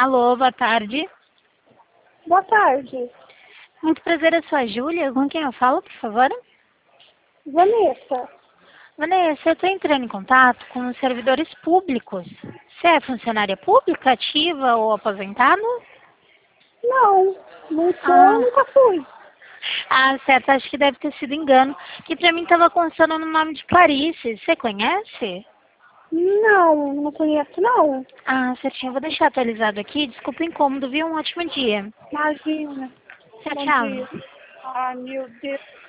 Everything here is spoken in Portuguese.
Alô, boa tarde. Boa tarde. Muito prazer, eu sou a Júlia. Com quem eu falo, por favor? Vanessa. Vanessa, eu estou entrando em contato com os servidores públicos. Você é funcionária pública, ativa ou aposentada? Não, não sou, eu Ah, nunca fui. certo, acho que deve ter sido engano. Que pra mim estava constando no nome de Clarice. Você conhece? Não, não conheço não. Certinho, vou deixar atualizado aqui. Desculpa o incômodo, viu? Um ótimo dia. Imagina. Tchau, Bom dia. tchau. Ai, meu Deus.